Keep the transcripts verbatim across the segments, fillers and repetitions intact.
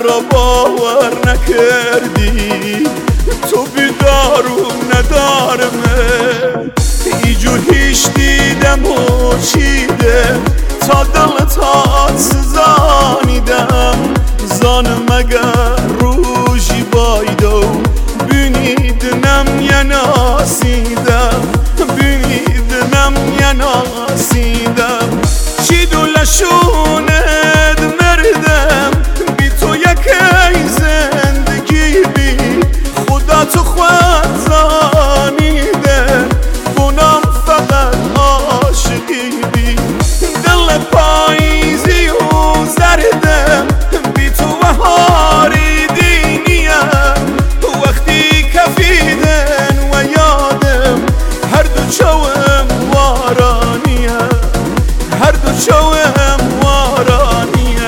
را باور نکردی تو بیدارو ندارمه ایجو هیچ دیدم و چیده تا دلت هات سزانیدم زانم اگر روژی بایدو بینیدنم یناسیدم بینیدنم یناسیدم چی دولشوند مردم بی تو یکی زندگی بی خدا تو خود زانیده کنم فقط عاشقی بی دل پاییزی و زردم بی تو بهاری دینیم وقتی کفیدن و یادم هر دو چوم وارانیم هر دو چوم وارانیم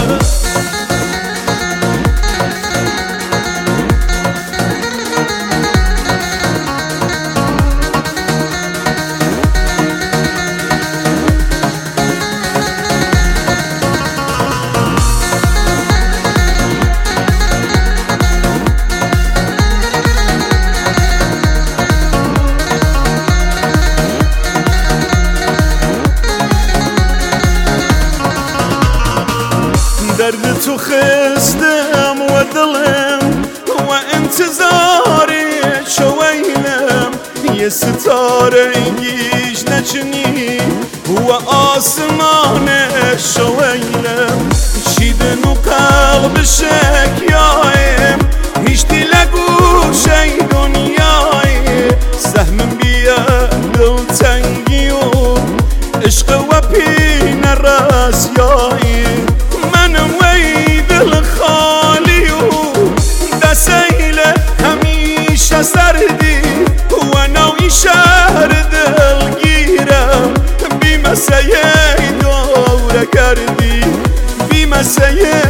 درد تو خستم و دلم و انتظاری شوینم یه ستاره گیش نچنی و آسمان شوینم چیدن و قلب شکیایم هیچ دیلگو شی دنیای سهمم بیا دل تنگی و عشق و پین رسیایی منم وی دل خالی و دسیل همیشه سردی و نوی شهر دلگیرم بی مسیح دوره کردی بی مسیح